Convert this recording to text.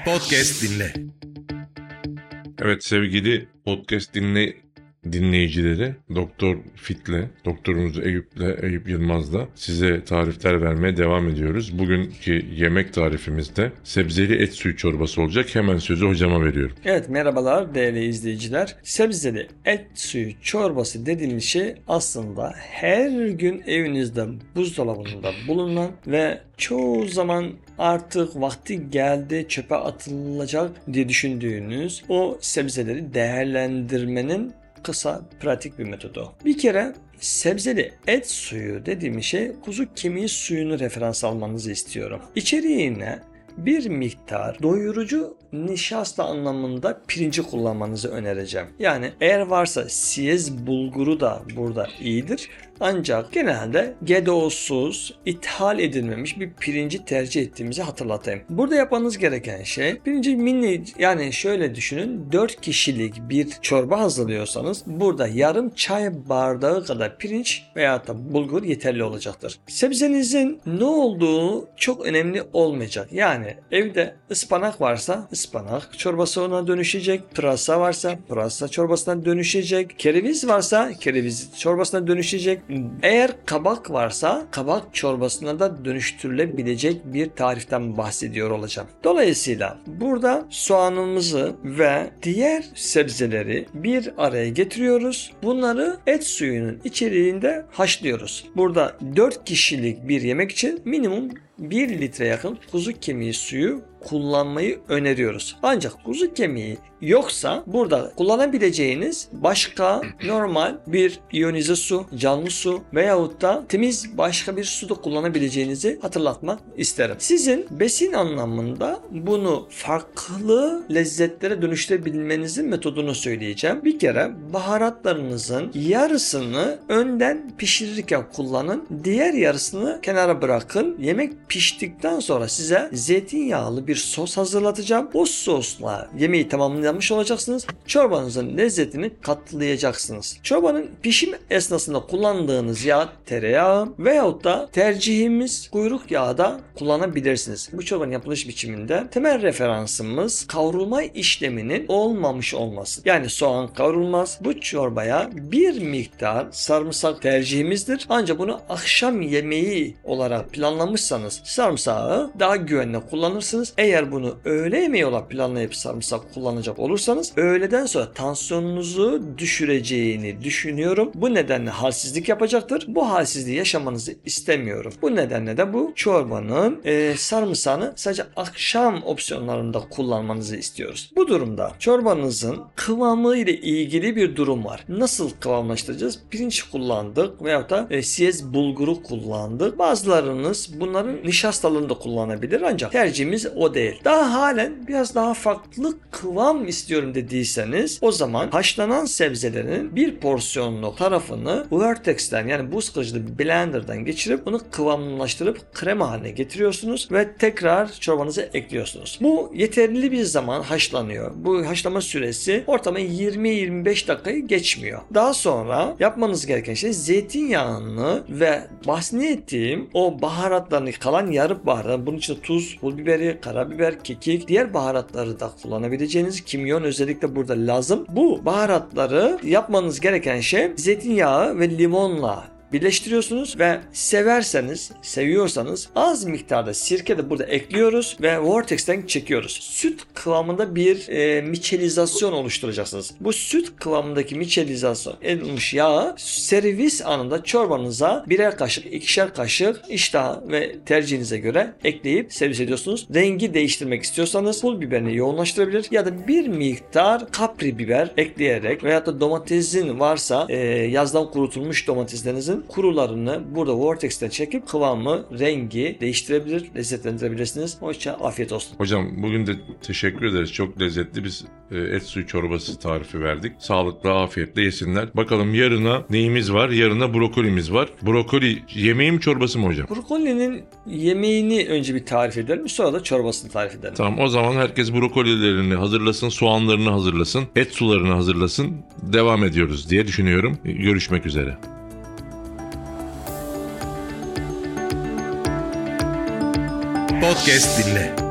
Podcast dinle. Evet sevgili podcast dinleyicileri, Doktor Fit'le, doktorumuz Eyüp Yılmaz'la size tarifler vermeye devam ediyoruz. Bugünkü yemek tarifimizde sebzeli et suyu çorbası olacak. Hemen sözü hocama veriyorum. Evet, merhabalar değerli izleyiciler. Sebzeli et suyu çorbası dediğimiz şey aslında her gün evinizde buzdolabında bulunan ve çoğu zaman artık vakti geldi çöpe atılacak diye düşündüğünüz o sebzeleri değerlendirmenin kısa, pratik bir metodu. Bir kere sebzeli et suyu dediğim şey kuzu kemiği suyunu referans almanızı istiyorum. İçeriğine bir miktar doyurucu nişasta anlamında pirinci kullanmanızı önereceğim. Yani eğer varsa siyez bulguru da burada iyidir. Ancak genelde GDO'suz, ithal edilmemiş bir pirinci tercih ettiğimizi hatırlatayım. Burada yapmanız gereken şey pirinci yani şöyle düşünün, 4 kişilik bir çorba hazırlıyorsanız burada yarım çay bardağı kadar pirinç veya da bulgur yeterli olacaktır. Sebzenizin ne olduğu çok önemli olmayacak. Yani evde ıspanak varsa ıspanak çorbası ona dönüşecek. Pırasa varsa pırasa çorbasına dönüşecek. Kereviz varsa kereviz çorbasına dönüşecek. Eğer kabak varsa kabak çorbasına da dönüştürülebilecek bir tariften bahsediyor olacağım. Dolayısıyla burada soğanımızı ve diğer sebzeleri bir araya getiriyoruz. Bunları et suyunun içeriğinde haşlıyoruz. Burada 4 kişilik bir yemek için minimum 1 litre yakın kuzu kemiği suyu kullanmayı öneriyoruz. Ancak kuzu kemiği yoksa burada kullanabileceğiniz başka normal bir iyonize su, canlı su veyahut da temiz başka bir su da kullanabileceğinizi hatırlatmak isterim. Sizin besin anlamında bunu farklı lezzetlere dönüştürebilmenizin metodunu söyleyeceğim. Bir kere baharatlarınızın yarısını önden pişirirken kullanın. Diğer yarısını kenara bırakın. Yemek piştikten sonra size zeytinyağlı bir sos hazırlatacağım. O sosla yemeği tamamlamış olacaksınız. Çorbanızın lezzetini katlayacaksınız. Çorbanın pişim esnasında kullandığınız yağ tereyağı veyahut da tercihimiz kuyruk yağı da kullanabilirsiniz. Bu çorbanın yapılış biçiminde temel referansımız kavrulma işleminin olmamış olması. Yani soğan kavrulmaz. Bu çorbaya bir miktar sarımsak tercihimizdir. Ancak bunu akşam yemeği olarak planlamışsanız sarımsağı daha güvenli kullanırsınız. Eğer bunu öğle yemeği olarak planlayıp sarımsak kullanacak olursanız öğleden sonra tansiyonunuzu düşüreceğini düşünüyorum. Bu nedenle halsizlik yapacaktır. Bu halsizliği yaşamanızı istemiyorum. Bu nedenle de bu çorbanın sarımsağını sadece akşam opsiyonlarında kullanmanızı istiyoruz. Bu durumda çorbanızın kıvamı ile ilgili bir durum var. Nasıl kıvamlaştıracağız? Pirinç kullandık veyahut da siyez bulguru kullandık. Bazılarınız bunların nişastalığını da kullanabilir ancak tercihimiz o değil. Daha halen biraz daha farklı kıvam istiyorum dediyseniz o zaman haşlanan sebzelerin bir porsiyonluk tarafını Vortex'ten yani buz kırıcı blenderdan geçirip bunu kıvamlaştırıp krema haline getiriyorsunuz ve tekrar çorbanıza ekliyorsunuz. Bu yeterli bir zaman haşlanıyor. Bu haşlama süresi ortalama 20-25 dakikayı geçmiyor. Daha sonra yapmanız gereken şey zeytinyağını ve bahsettiğim o baharatlarını kalan yarım baharat, bunun için tuz, pul biberi, karabiber, kekik, diğer baharatları da kullanabileceğiniz, kimyon özellikle burada lazım. Bu baharatları yapmanız gereken şey zeytinyağı ve limonla birleştiriyorsunuz ve seviyorsanız az miktarda sirke de burada ekliyoruz ve Vortex'ten çekiyoruz. Süt kıvamında bir miçelizasyon oluşturacaksınız. Bu süt kıvamındaki miçelizasyon edilmiş yağı servis anında çorbanıza birer kaşık, ikişer kaşık iştah ve tercihinize göre ekleyip servis ediyorsunuz. Rengi değiştirmek istiyorsanız pul biberini yoğunlaştırabilir ya da bir miktar kapri biber ekleyerek veya da domatesin varsa yazdan kurutulmuş domateslerinizin kurularını burada Vortex'ten çekip kıvamı, rengi değiştirebilir, lezzetlendirebilirsiniz. Hoşça afiyet olsun. Hocam bugün de teşekkür ederiz. Çok lezzetli bir et suyu çorbası tarifi verdik. Sağlıklı, afiyetle yesinler. Bakalım yarına neyimiz var? Yarına brokolimiz var. Brokoli yemeği mi çorbası mı hocam? Brokolinin yemeğini önce bir tarif edelim. Sonra da çorbasını tarif edelim. Tamam, o zaman herkes brokolilerini hazırlasın, soğanlarını hazırlasın, et sularını hazırlasın. Devam ediyoruz diye düşünüyorum. Görüşmek üzere. Podcast dinle.